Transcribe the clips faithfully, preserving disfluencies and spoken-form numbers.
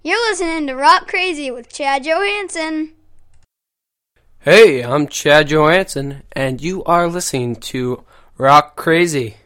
You're listening to Rock Crazy with Chad Johansson. Hey, I'm Chad Johansson, and you are listening to Rock Crazy.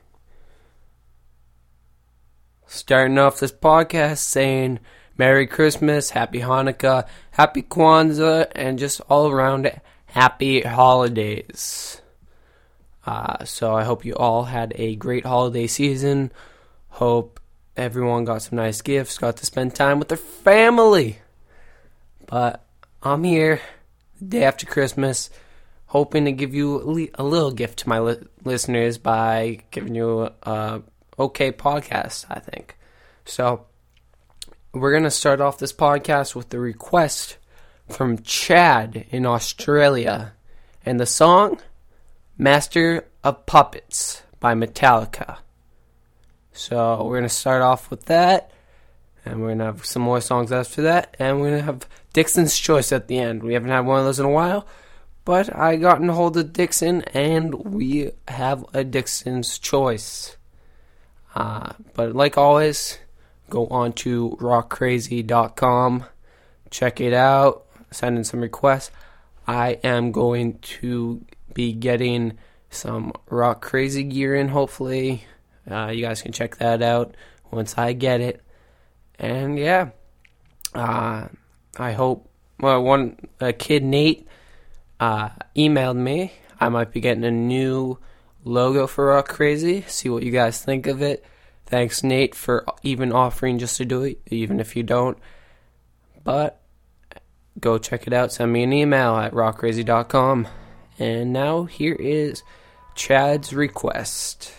Starting off this podcast saying Merry Christmas, Happy Hanukkah, Happy Kwanzaa, and just all around happy holidays. Uh, so I hope you all had a great holiday season. Hope everyone got some nice gifts, got to spend time with their family. But I'm here the day after Christmas, hoping to give you a, le- a little gift to my li- listeners by giving you a, a okay podcast, I think. So we're going to start off this podcast with the request from Chad in Australia, and the song Master of Puppets by Metallica. So we're going to start off with that, and we're going to have some more songs after that, and we're going to have Dixon's Choice at the end. We haven't had one of those in a while, but I got in hold of Dixon, and we have a Dixon's Choice. Uh, but like always, go on to rock crazy dot com, check it out, send in some requests. I am going to be getting some Rock Crazy gear in, hopefully. Uh, you guys can check that out once I get it. And yeah, uh, I hope, well, one a kid, Nate, uh, emailed me. I might be getting a new logo for Rock Crazy. See what you guys think of it. Thanks, Nate, for even offering just to do it, even if you don't. But go check it out. Send me an email at rock crazy dot com. And now here is Chad's request.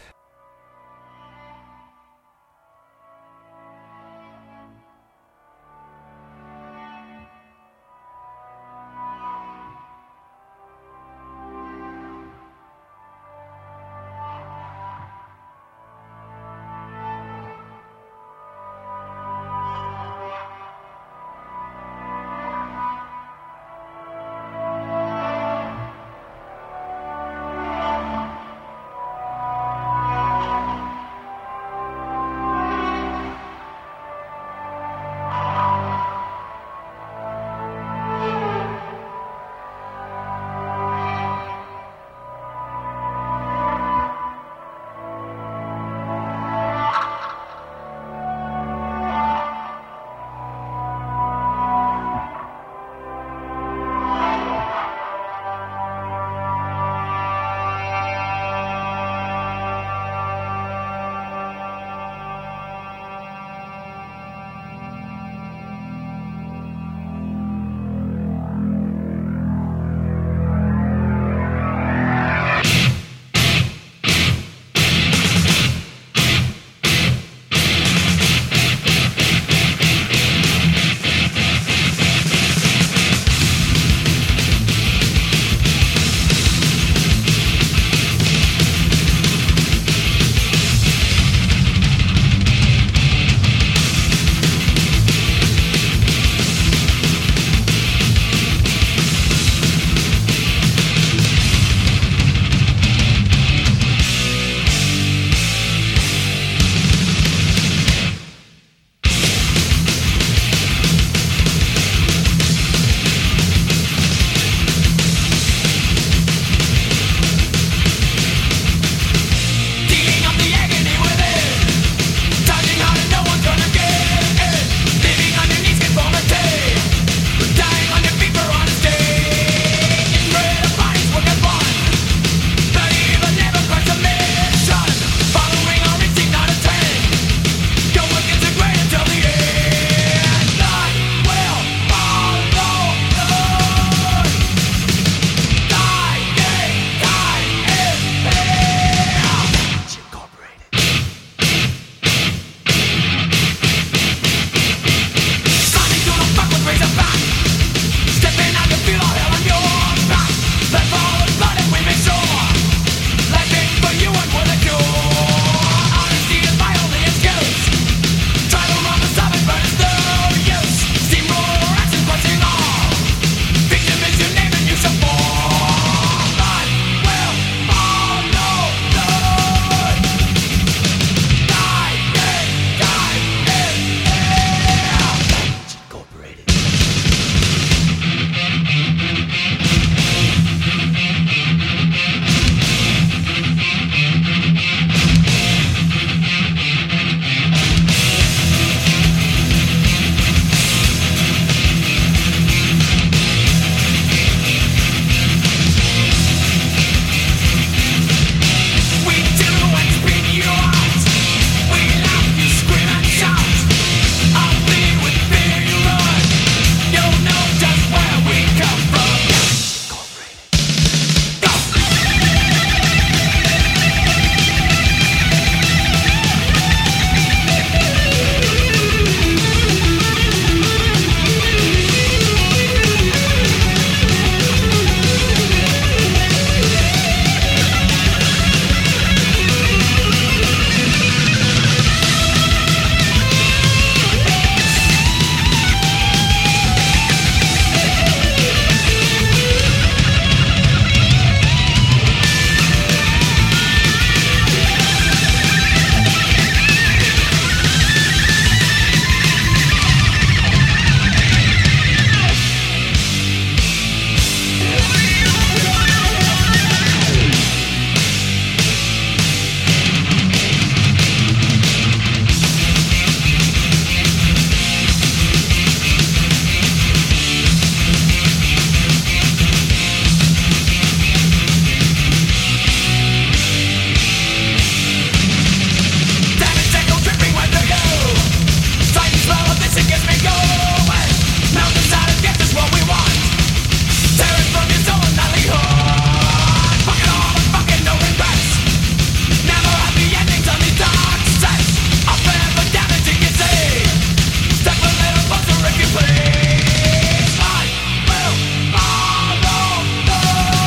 Music gets me going. Mountain silence gets us what we want. Tear it from your soul and livelihood. Fuck it all, but fucking no regrets. Never happy endings on these dark sets. I'll forever damaging you see. Step a little closer if you please. I will follow the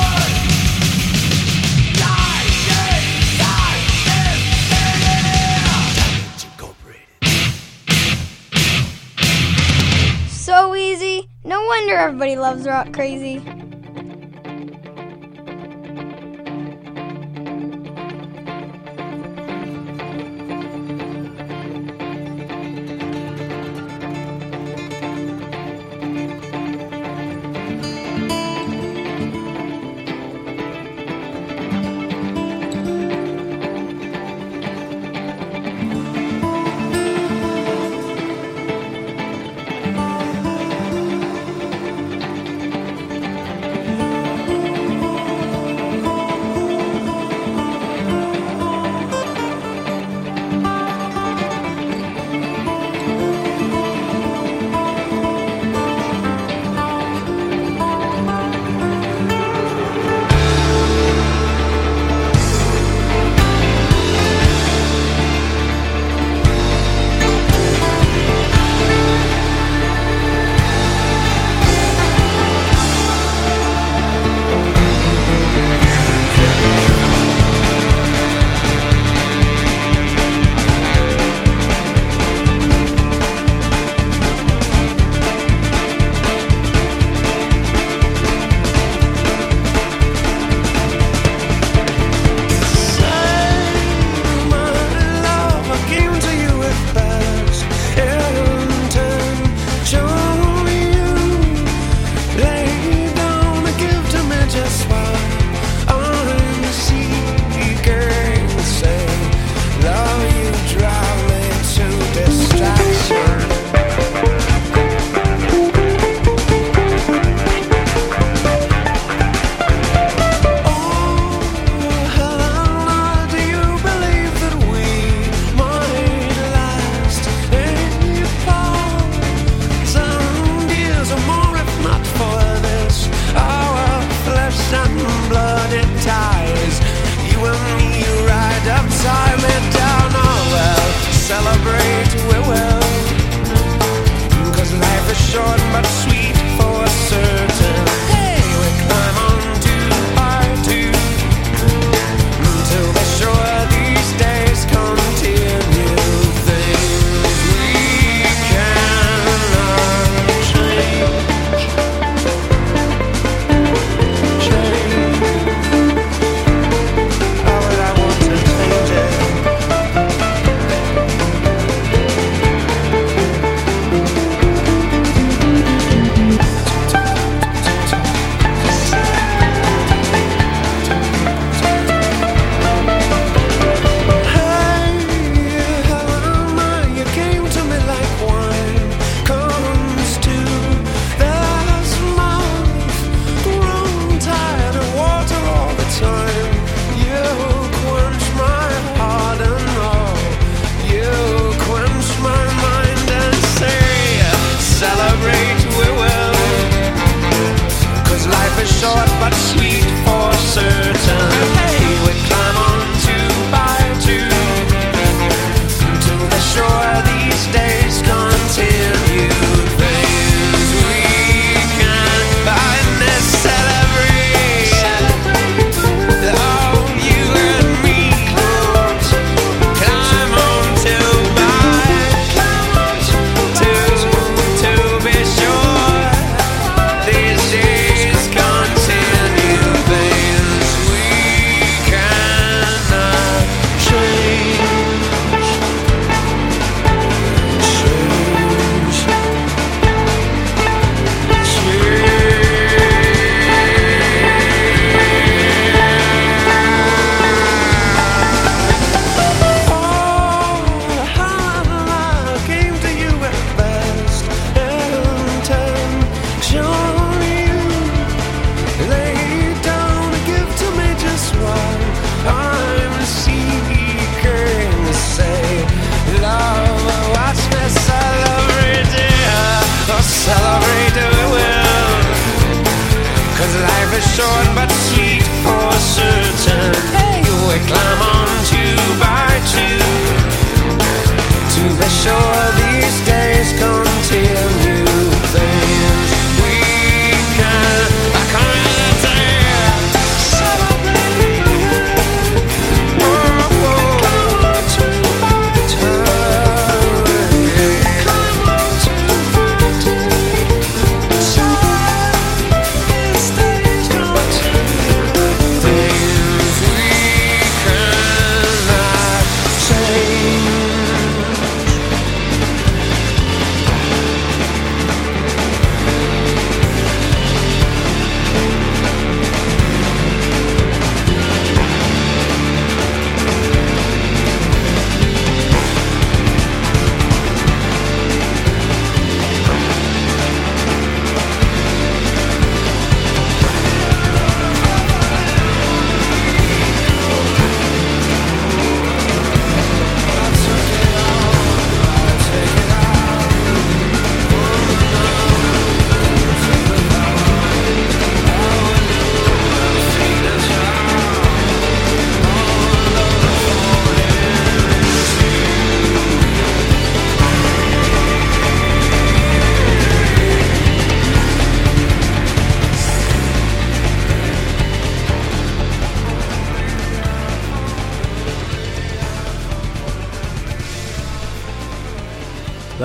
light. Light is here. Incorporated. So easy. No wonder everybody loves Rock Crazy.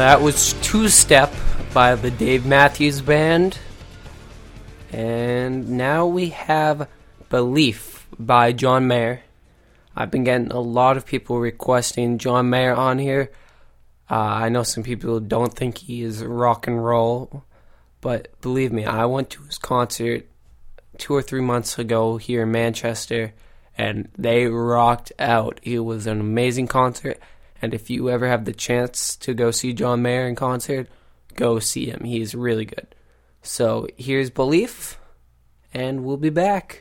that was Two Step by the Dave Matthews Band. And now we have Belief by John Mayer. I've been getting a lot of people requesting John Mayer on here. Uh, I know some people don't think he is rock and roll, but believe me, I went to his concert two or three months ago here in Manchester, and they rocked out. It was an amazing concert, and if you ever have the chance to go see John Mayer in concert, go see him. He's really good. So here's Belief, and we'll be back.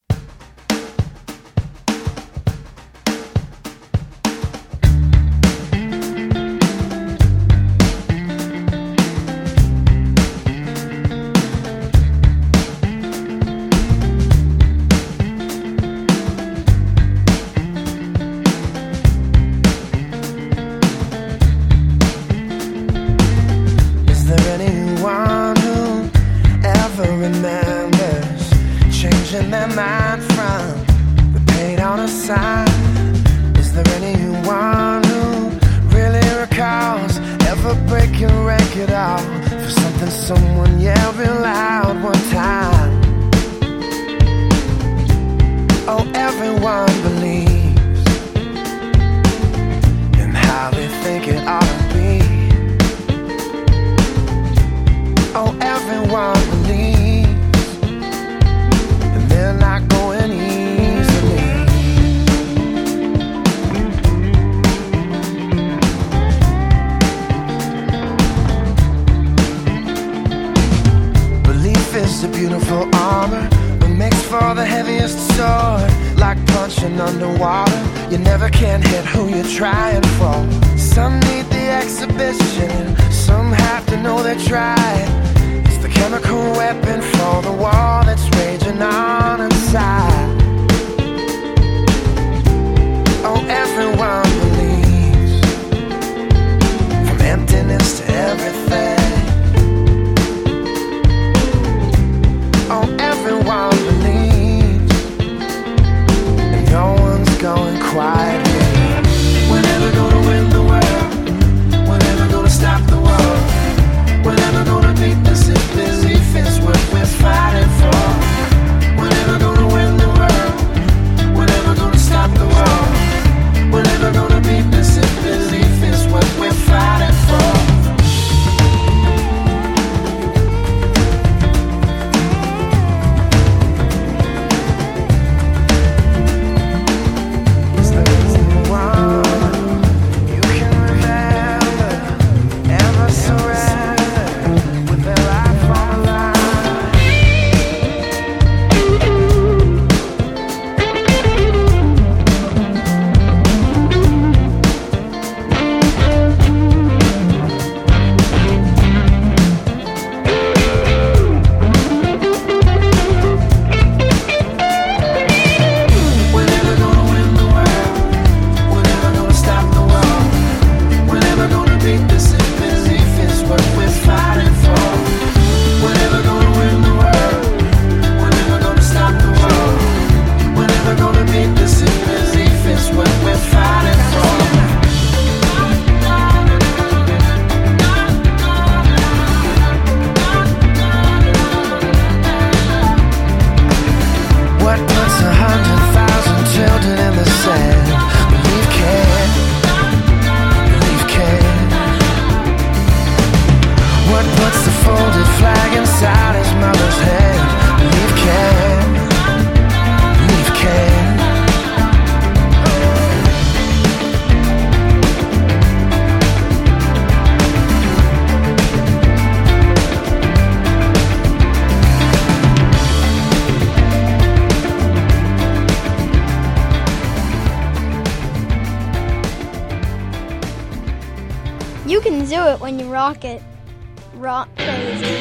You can do it when you rock it. Rock crazy.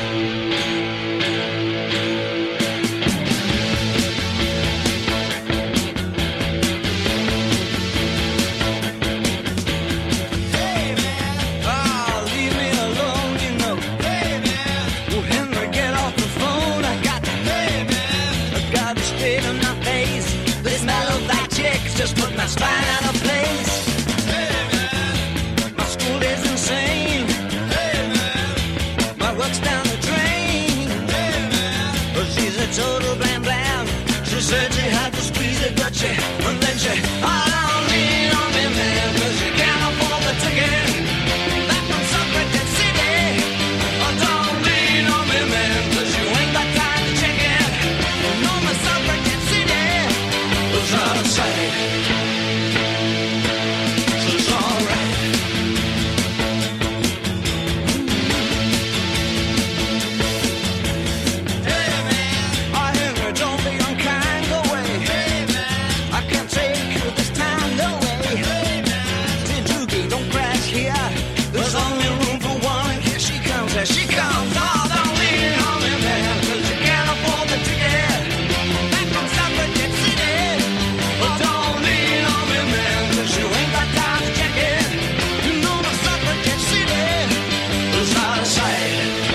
Just put my spine out of place. Hey man, my school is insane. she, and then she, I don't lean on me, man, cause you can't afford the ticket. Back from Suffragette City. I don't lean on me, man, cause you ain't got time to check it. No, my Suffragette City was out of sight. So it's alright. Hey man, I hear you, don't be unkind, go away. Hey man, I can't take you this time, no way. Hey man, Tin Doogie, don't crash here. There's only room for one. Here she comes, there she comes. Oh, don't lean on me, man, cause you can't afford the ticket. Back from Suffragette City. But don't lean on me, man, cause you ain't got time to check it. You know my Suffragette City is out of sight.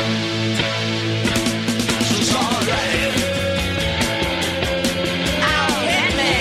So it's alright. Out hit me.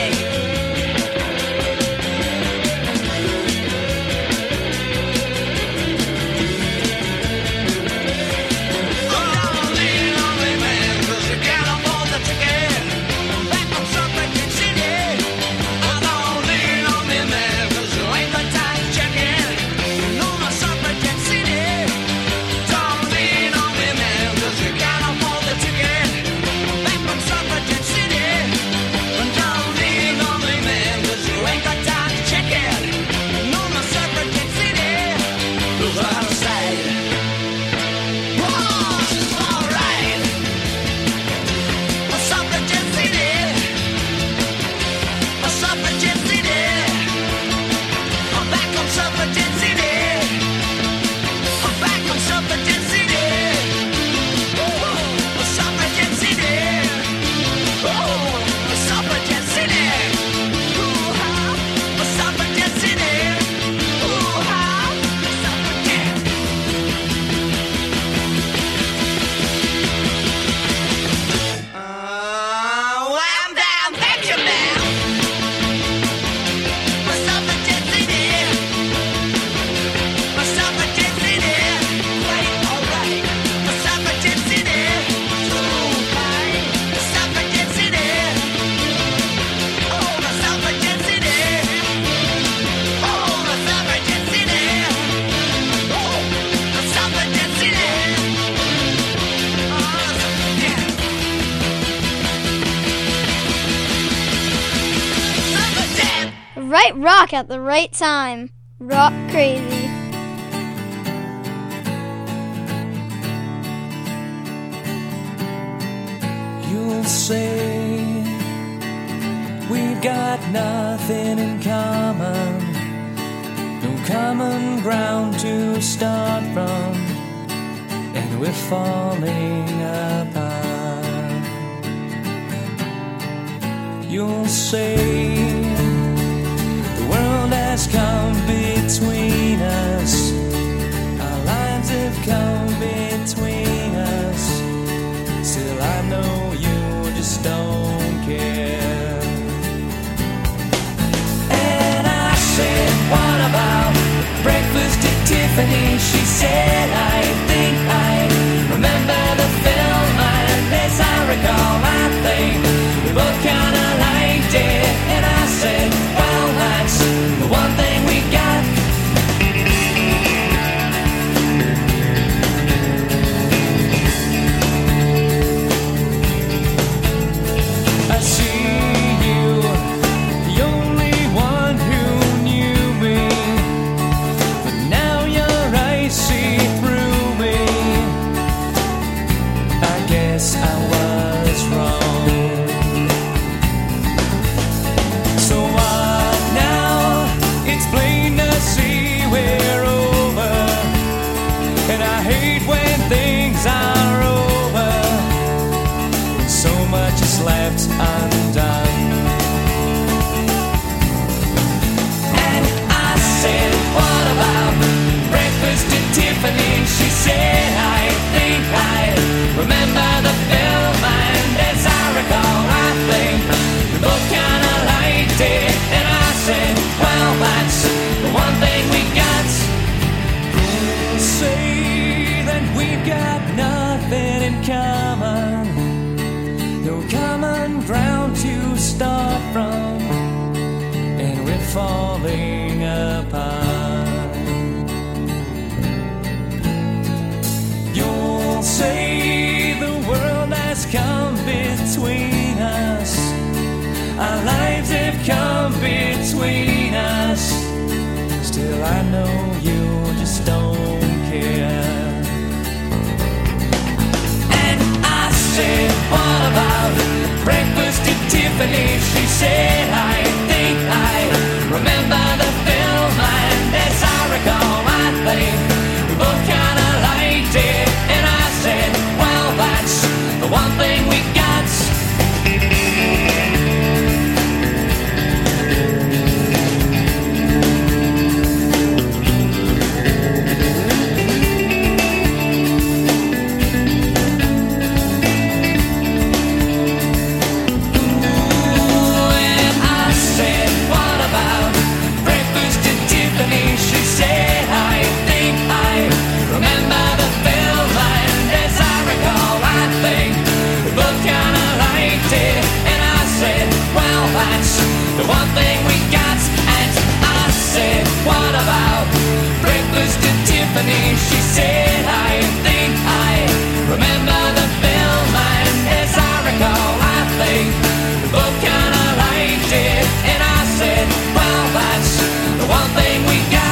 Don't lean on me, man, cause you can't afford the ticket. Back from Suffragette City. Don't lean on me, man, cause you ain't got time to check it. You know my Suffragette City. Don't lean on me, man, cause you can't afford the ticket. Back from Suffragette City. Don't lean on me, man, cause you ain't got time to check it. You know my Suffragette City is out of sight. Whoa, it's alright. My Suffragette City. My Suffragette City. I'm back on Suffragette City. I'm back on Suffragette City. Oh, my Suffragette City. Oh, my Suffragette City. Ooh-ha, my Suffragette City. Ooh-ha, my Suffragette. Uh, wham down, Benjamin. My Suffragette City. My Suffragette City. Right, alright. My Suffragette City. Okay. My Suffragette City. Oh, my Suffragette City. Oh, my Suffragette City. Oh, my Suffragette City. Oh, yeah. Suffragette. Right rock at the right time. Rock crazy. You'll say we've got nothing in common, no common ground to start from, and we're falling apart. You'll say the world has come between us, our lives have come between us. Still I know you just don't care. And I said, what about breakfast at Tiffany? She said, I think I remember the film, and as I recall, I think we both kinda liked it. And I said, well, that's the one thing we got. I see you, the only one who knew me, but now you're icy say the world has come between us. Our lives have come between us. Still I know you just don't care. And I said, what about breakfast at Tiffany? She said, I think I remember the film, and as I recall, I think we both kinda liked it. And I said, well, that's the one thing we got. The one thing we got. And I said, what about breakfast at Tiffany? She said, I think I remember the film, and as I recall, I think we both kinda liked it. And I said, well, that's the one thing we got.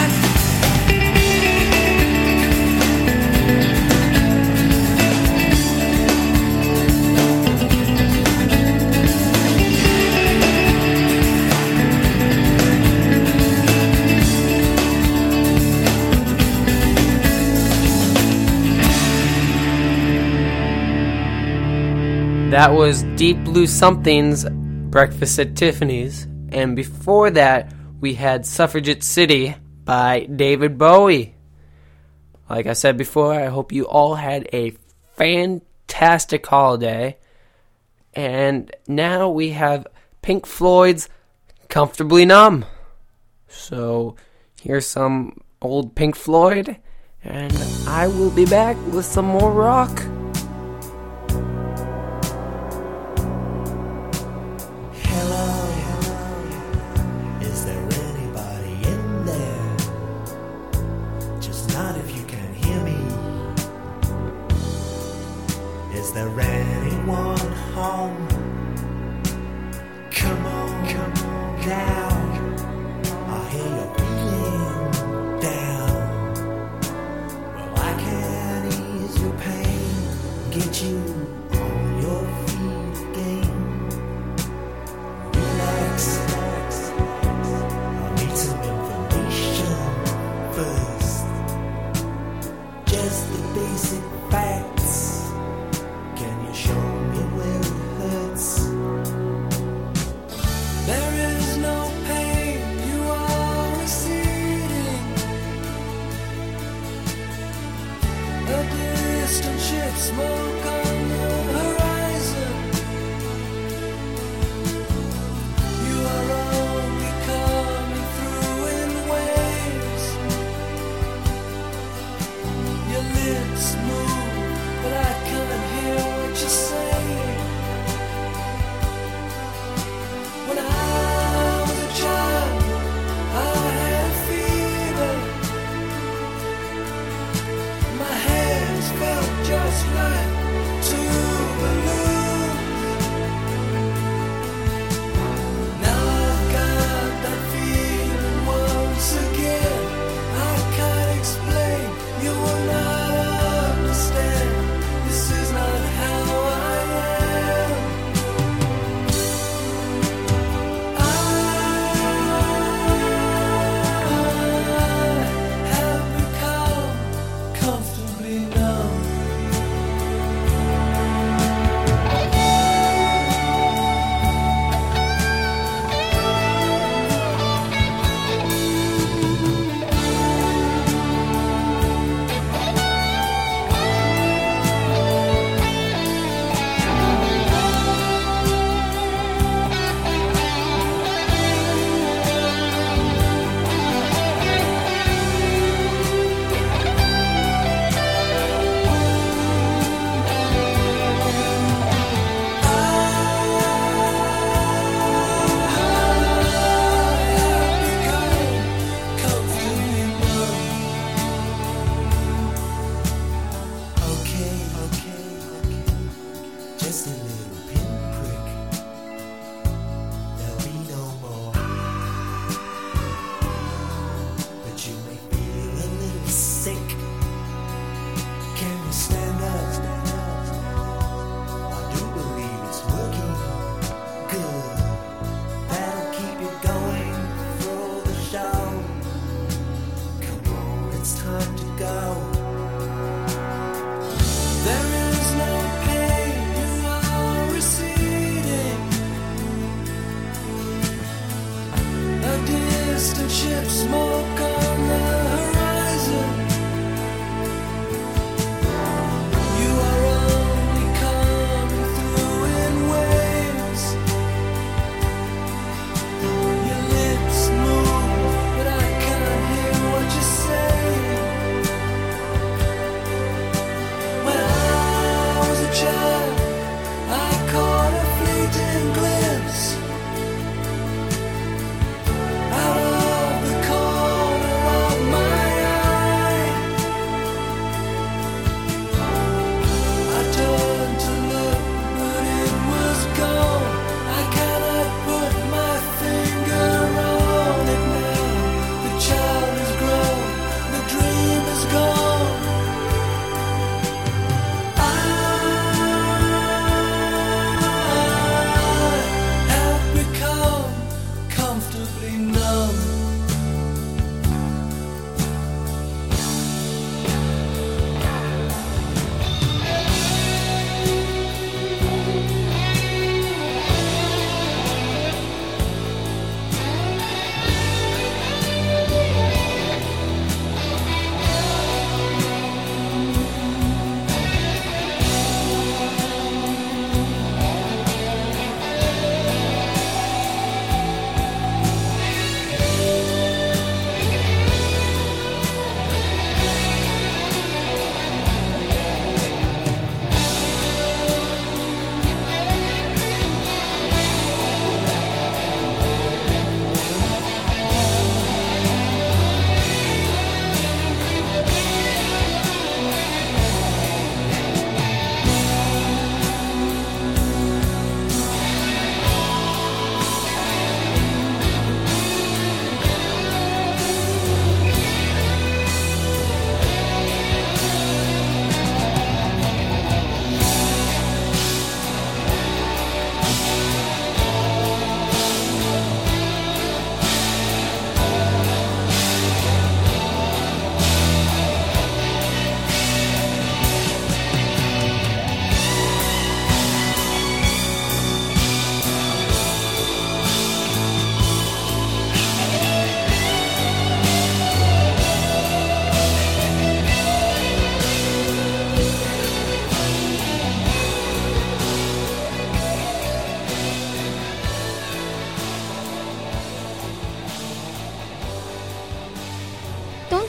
That was Deep Blue Something's Breakfast at Tiffany's. And before that, we had Suffragette City by David Bowie. Like I said before, I hope you all had a fantastic holiday. And now we have Pink Floyd's Comfortably Numb. So here's some old Pink Floyd, and I will be back with some more rock. Is there anyone home? Come on, come on now. I hear you're feeling down. Well, I can ease your pain, get you on your feet again. Relax, relax. I'll need some information first. Just the basic facts. Show me where it hurts. There is no pain, you are receding. A distant ship, smoke on the horizon. You are only coming through in waves. Your lips move, but I can't hear what you say. When I was a child, I had fever. My hands felt just like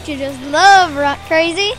Don't you just love rock crazy?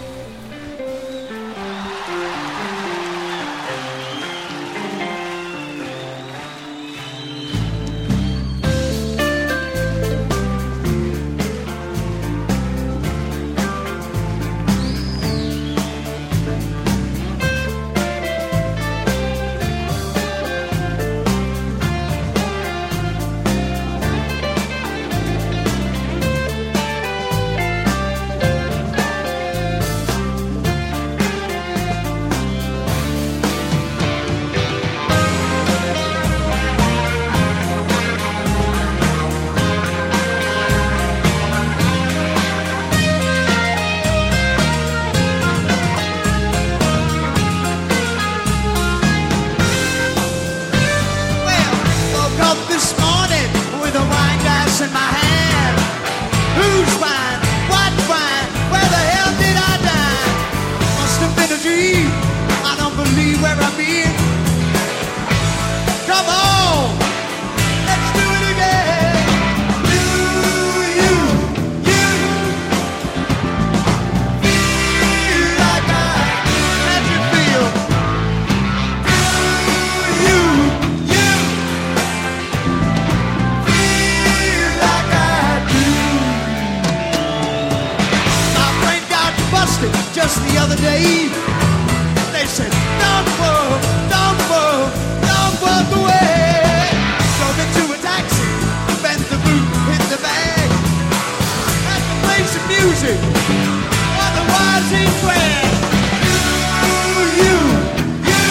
Just the other day, they said, don't move, don't move, don't walk away. Drove into a taxi, bent the boot, hit the bag, had to play some music, otherwise he'd drag. You, you, you,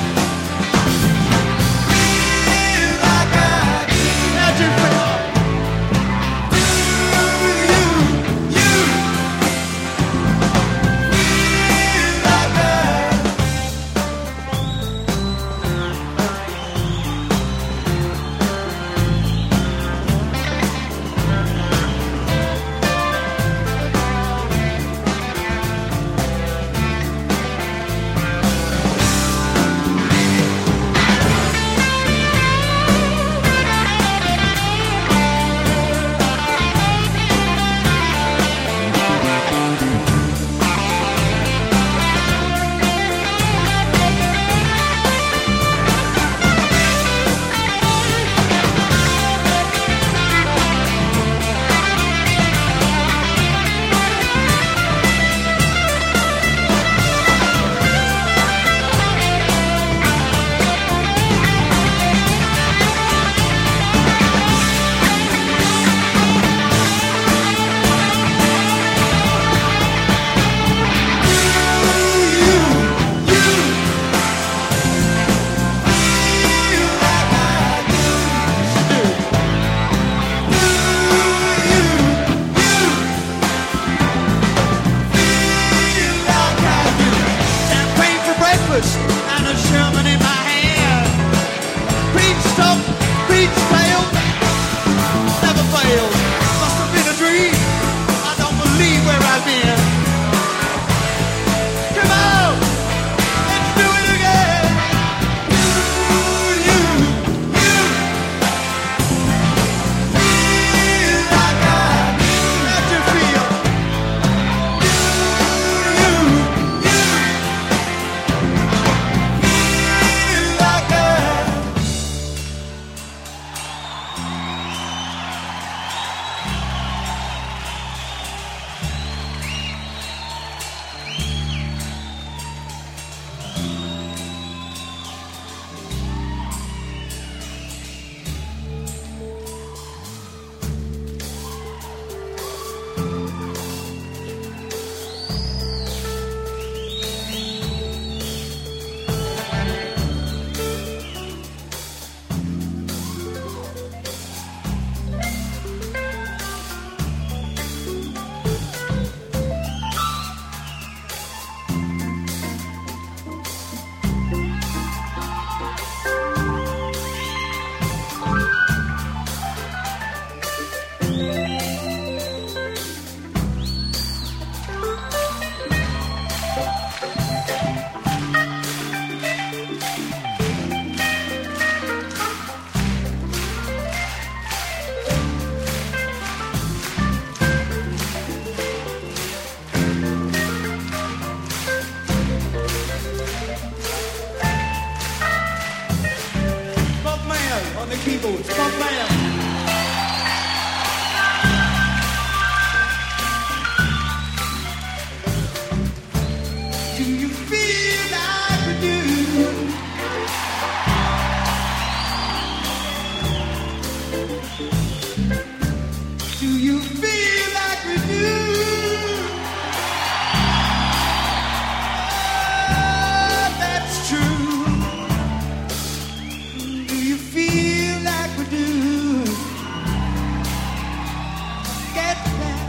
feel like I do. How'd you feel? And a Sherman in my hand. Peach top, peach tail, never failed. Must have been a dream. I don't believe where I've been. Come on, let's do it again. You, you, you, feel like I do. How'd you feel? You, you, you. Feel like I Steamboats, Funk Band. Do you feel like we do? Do you feel like we do? Oh, that's true. Do you feel like we do? Get that?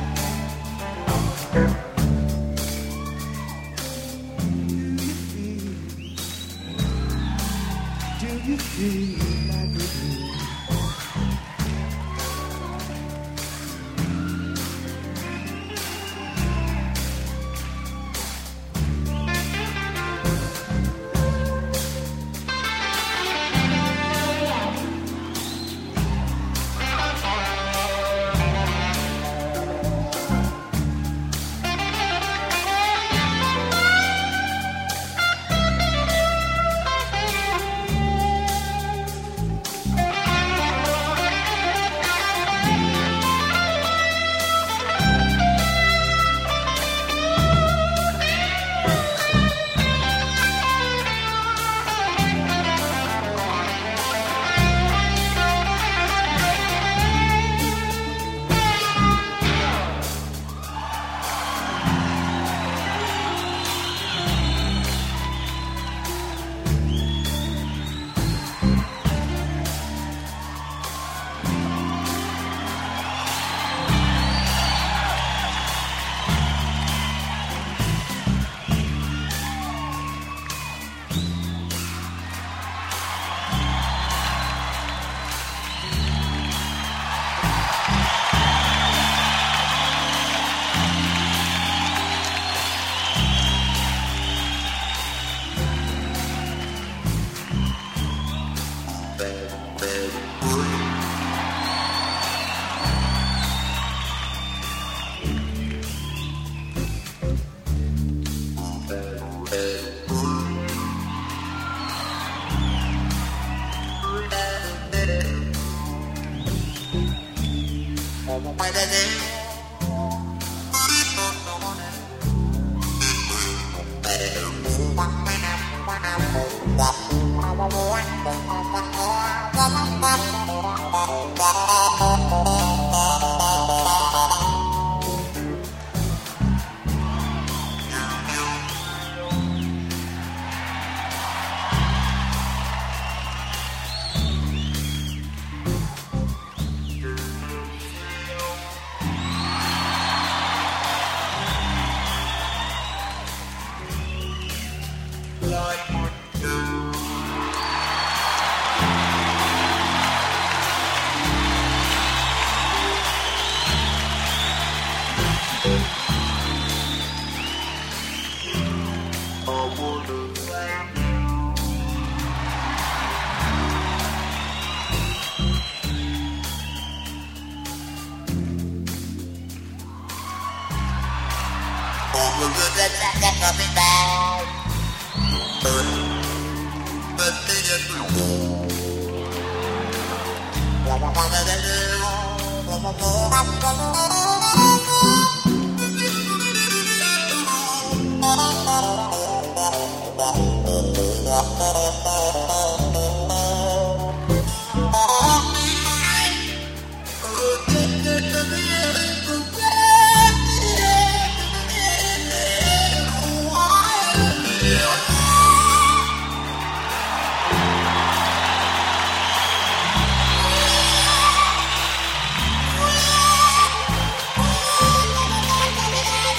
Do you feel like we do?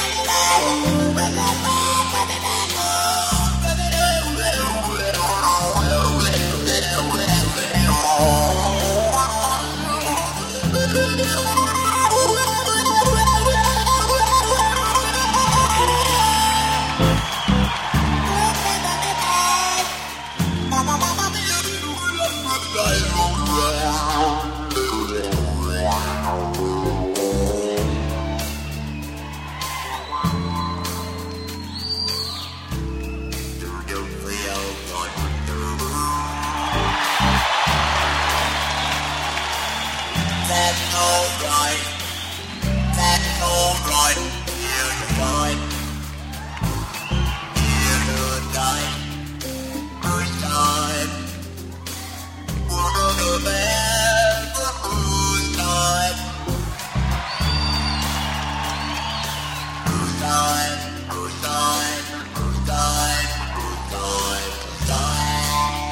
Oh, alright. That's alright. Here's the time. Here's the time. First time. We're gonna bed the who's time. Who's time? Who's time? Who's time? Who's time? Who's time?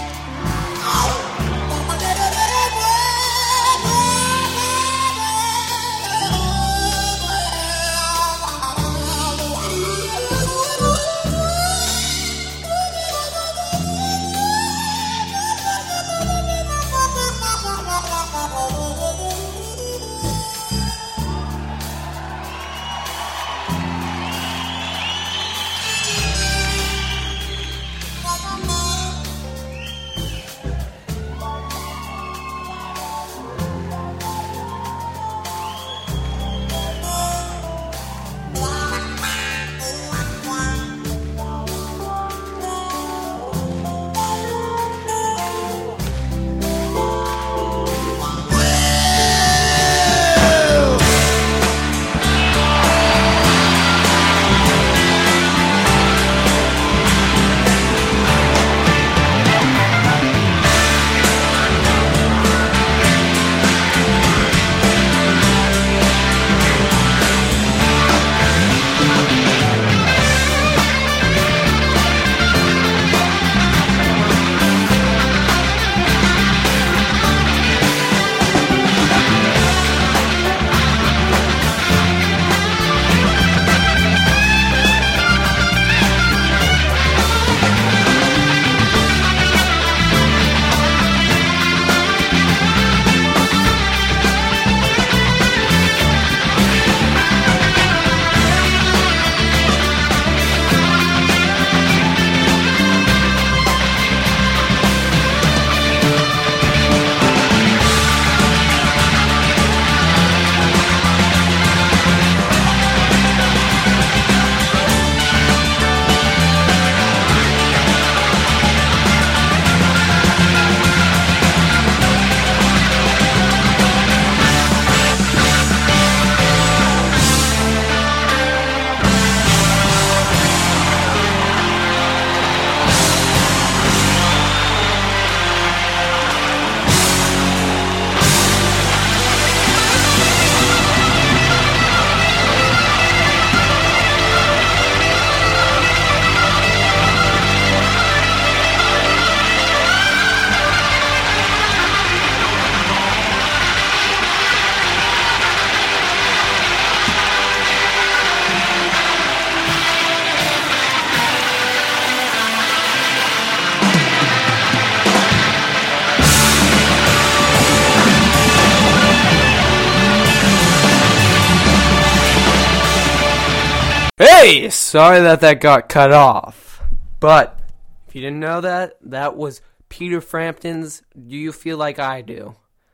Hey, sorry that that got cut off. But if you didn't know that, that was Peter Frampton's Do You Feel Like I Do.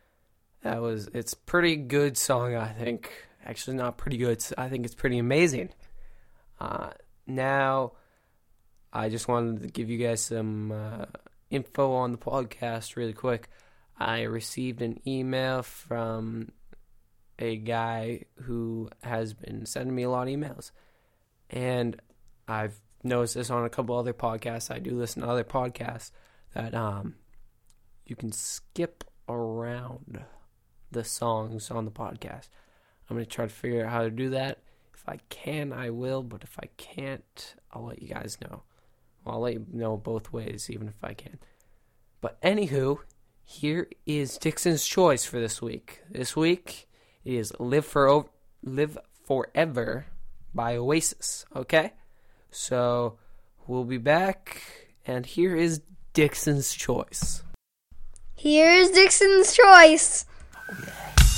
That was, it's pretty good song, I think. Actually, not pretty good. I think it's pretty amazing. Uh, now, I just wanted to give you guys some uh, info on the podcast really quick. I received an email from a guy who has been sending me a lot of emails. And I've noticed this on a couple other podcasts. I do listen to other podcasts that um, you can skip around the songs on the podcast. I'm going to try to figure out how to do that. If I can, I will. But if I can't, I'll let you guys know. Well, I'll let you know both ways, even if I can. But anywho, here is Dixon's choice for this week. This week is Live for Live Forever by Oasis, okay? So, we'll be back, and here is Dixon's choice. Here's Dixon's choice. Oh, yeah.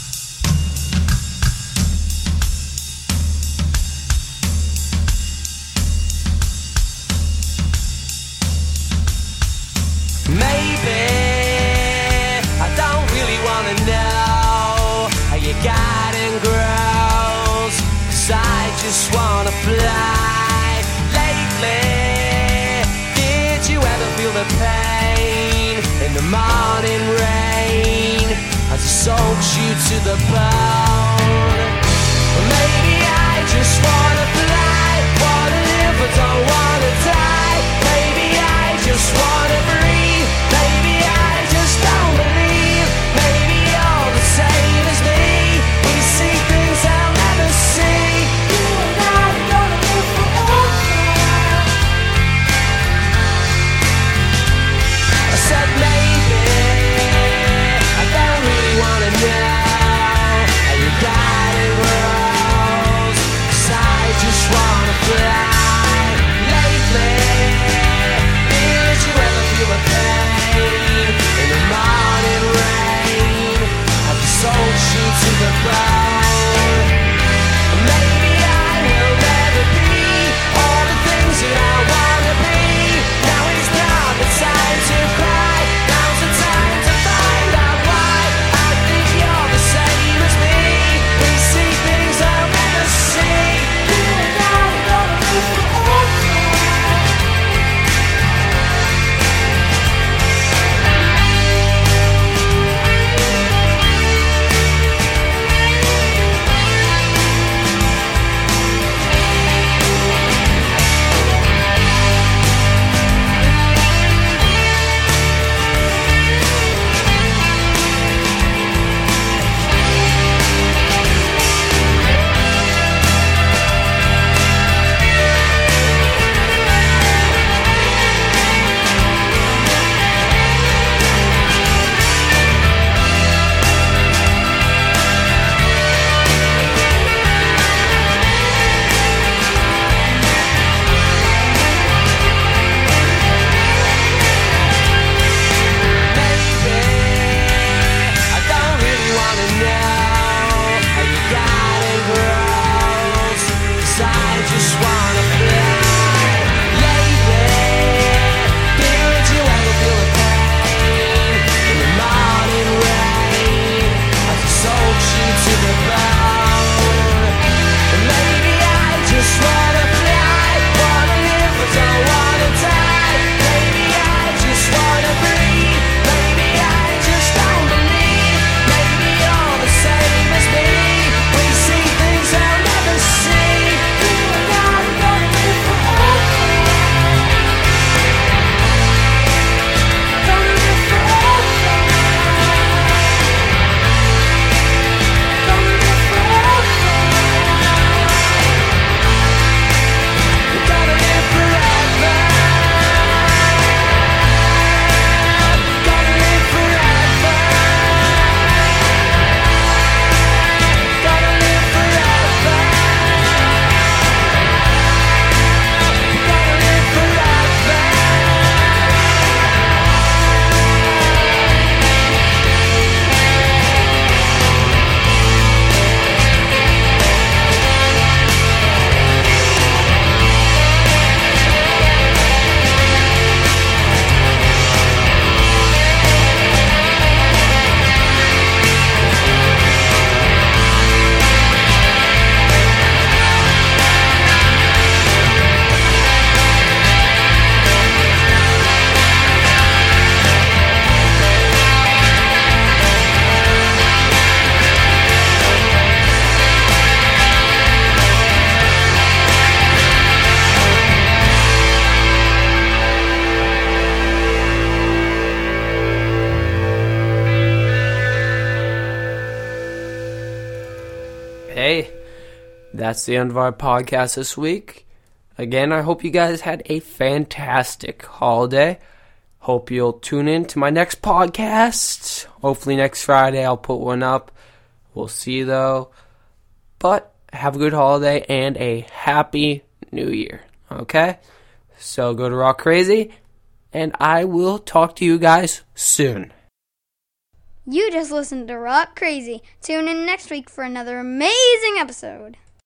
Maybe I don't really wanna know how your garden grows, 'cause I just wanna fly. Lately, did you ever feel the pain in the morning rain as it soaks you to the bone? just wanna fly, wanna live but don't wanna die. Maybe I just wanna breathe, maybe I just don't believe. Maybe you're the same as me, we see things I'll never see. You and I are gonna live forever. I said maybe, I don't really wanna know how you got it rose, 'cause I just wanna fly. Lately, did you ever feel the pain in the morning rain? Have you sold you to the bone? Maybe I will never be all the things that I wanna be. Now it's not the time to cry, now's the time to find out why. I think you're the same as me, we see things I'll never see. You and I are gonna live forever. I don't really wanna know how you got it grows, 'cause I just wanna fly. Lately, did you ever feel the pain in the morning rain? Have you sold you to the bone? Maybe I just wanna fly, wanna live but don't wanna die. Maybe I just wanna breathe, maybe I just don't believe. Maybe you're the same as me, we see things I'll never see. You and I are gonna live forever. Gonna live forever. Gonna live forever. We're gonna live forever. Gonna live forever. Gonna live forever. Gonna live forever. Hey, that's the end of our podcast this week. Again, I hope you guys had a fantastic holiday. Hope you'll tune in to my next podcast. Hopefully next Friday I'll put one up. We'll see though. But have a good holiday and a happy new year. Okay? So go to Rock Crazy, and I will talk to you guys soon. You just listened to Rock Crazy. Tune in next week for another amazing episode.